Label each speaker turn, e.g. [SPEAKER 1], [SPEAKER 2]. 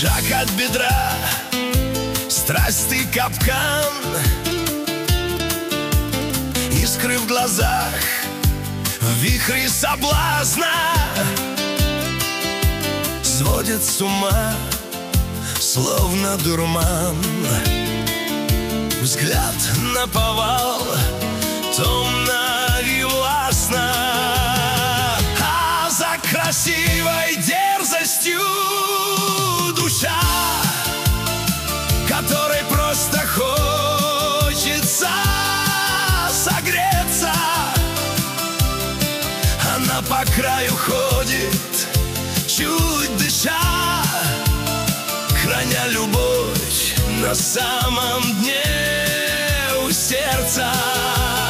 [SPEAKER 1] Жак от бедра, страстный капкан, искры в глазах, вихри соблазна сводят с ума, словно дурман. Взгляд наповал, томно и властно, а за красивой дерзостью душа, которой просто хочется согреться. Она по краю ходит, чуть дыша, храня любовь на самом дне у сердца.